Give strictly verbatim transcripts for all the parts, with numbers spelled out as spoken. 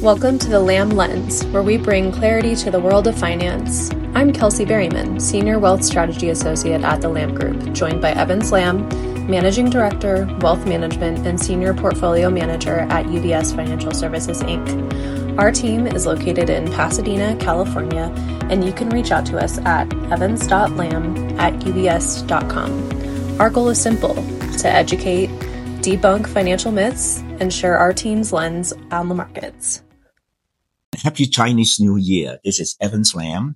Welcome to the Lamb Lens, where we bring clarity to the world of finance. I'm Kelsey Berryman, Senior Wealth Strategy Associate at the Lamb Group, joined by Evans Lamb, Managing Director, Wealth Management, and Senior Portfolio Manager at U B S Financial Services, Incorporated. Our team is located in Pasadena, California, and you can reach out to us at evans dot lamb at u b s dot com. Our goal is simple: to educate, debunk financial myths, and share our team's lens on the markets. Happy Chinese New Year. This is Evans Lamb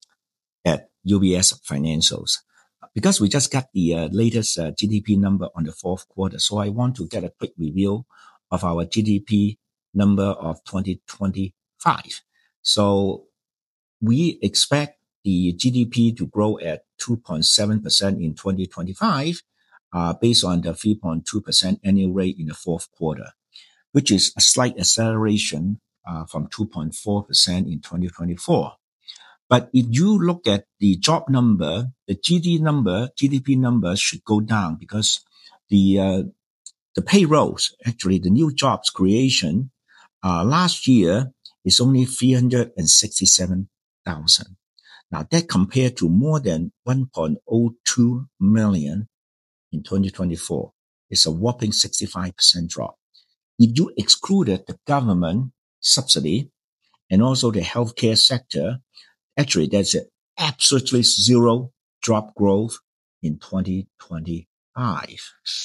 at U B S Financials. Because we just got the uh, latest uh, G D P number on the fourth quarter, so I want to get a quick review of our G D P number of twenty twenty-five. So we expect the G D P to grow at two point seven percent in twenty twenty-five, uh, based on the three point two percent annual rate in the fourth quarter, which is a slight acceleration uh, from two point four percent in twenty twenty-four. But if you look at the job number, the G D P number, G D P number should go down because the uh, the payrolls, actually the new jobs creation, uh, last year is only three hundred sixty-seven thousand. Now that compared to more than one point zero two million in twenty twenty-four, it's a whopping sixty-five percent drop. If you excluded the government subsidy and also the healthcare sector, actually, there's an absolutely zero job growth in twenty twenty-five.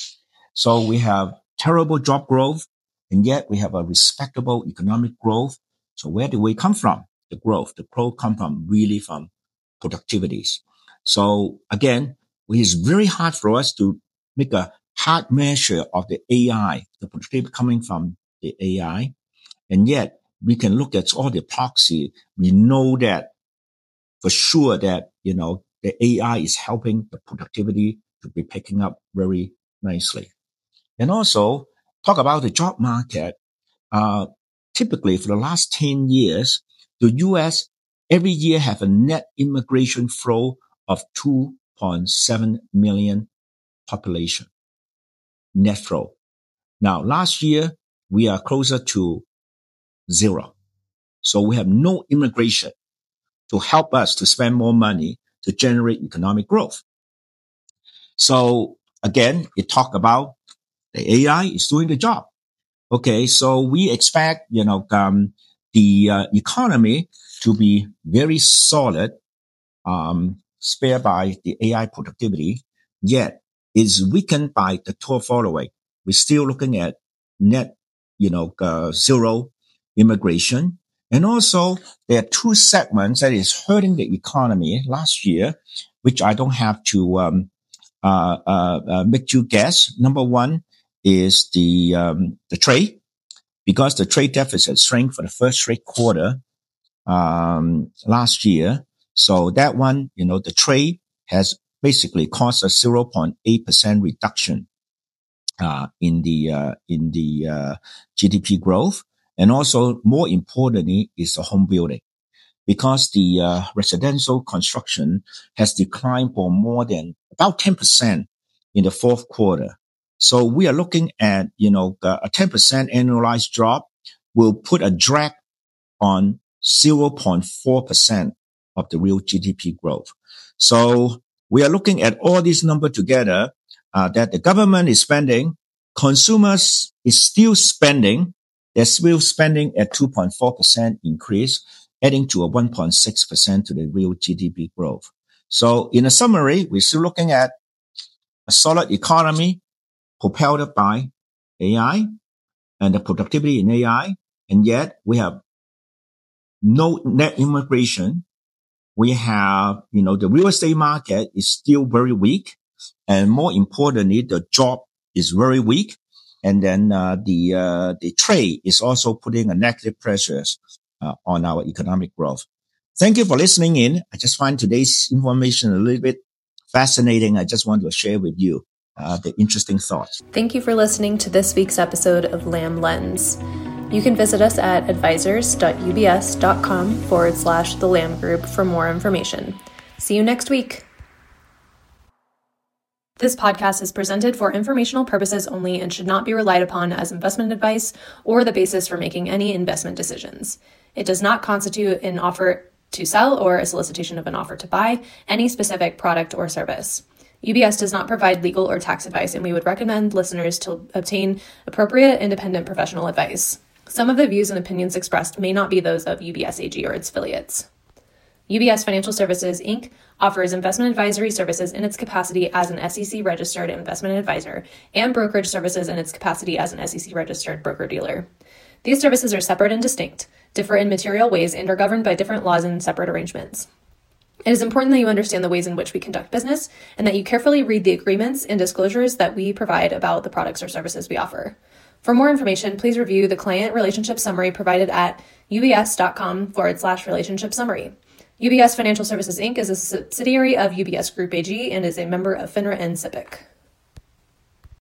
So we have terrible job growth, and yet we have a respectable economic growth. So where do we come from? The growth. The growth comes from really from productivities. So again, it is very hard for us to make a hard measure of the A I, the productivity coming from the A I. And yet we can look at all the proxy. We know that for sure that, you know, the A I is helping the productivity to be picking up very nicely. And also talk about the job market. Uh, typically for the last ten years, the U S every year have a net immigration flow of two point seven million population. Net flow. Now, last year, we are closer to zero. So we have no immigration to help us to spend more money to generate economic growth. So again, it talk about the A I is doing the job. Okay, so we expect, you know, um, the uh, economy to be very solid, um, spared by the A I productivity, yet is weakened by the two following. We're still looking at net, you know, uh, zero immigration. And also, there are two segments that is hurting the economy last year, which I don't have to um, uh, uh, uh, make you guess. Number one is the um, the trade, because the trade deficit shrank for the first straight quarter um, last year. So that one, you know, the trade has basically caused a zero point eight percent reduction uh, in the uh, in the uh, G D P growth. And also, more importantly, is the home building, because the uh, residential construction has declined for more than about ten percent in the fourth quarter. So we are looking at, you know, a ten percent annualized drop will put a drag on zero point four percent of the real G D P growth. So we are looking at all these numbers together, uh, that the government is spending, consumers is still spending. They're still spending at two point four percent increase, adding to a one point six percent to the real G D P growth. So in a summary, we're still looking at a solid economy propelled by A I and the productivity in A I. And yet we have no net immigration. We have, you know, the real estate market is still very weak. And more importantly, the job is very weak. And then uh, the uh, the trade is also putting a negative pressures uh, on our economic growth. Thank you for listening in. I just find today's information a little bit fascinating. I just want to share with you uh, the interesting thoughts. Thank you for listening to this week's episode of Lamb Lens. You can visit us at advisors.ubs.com forward slash the Lamb Group for more information. See you next week. This podcast is presented for informational purposes only and should not be relied upon as investment advice or the basis for making any investment decisions. It does not constitute an offer to sell or a solicitation of an offer to buy any specific product or service. U B S does not provide legal or tax advice, and we would recommend listeners to obtain appropriate independent professional advice. Some of the views and opinions expressed may not be those of U B S A G or its affiliates. U B S Financial Services, Incorporated offers investment advisory services in its capacity as an S E C-registered investment advisor and brokerage services in its capacity as an S E C-registered broker-dealer. These services are separate and distinct, differ in material ways, and are governed by different laws and separate arrangements. It is important that you understand the ways in which we conduct business and that you carefully read the agreements and disclosures that we provide about the products or services we offer. For more information, please review the client relationship summary provided at ubs.com forward slash relationship summary. U B S Financial Services, Incorporated is a subsidiary of U B S Group A G and is a member of FINRA and SIPC.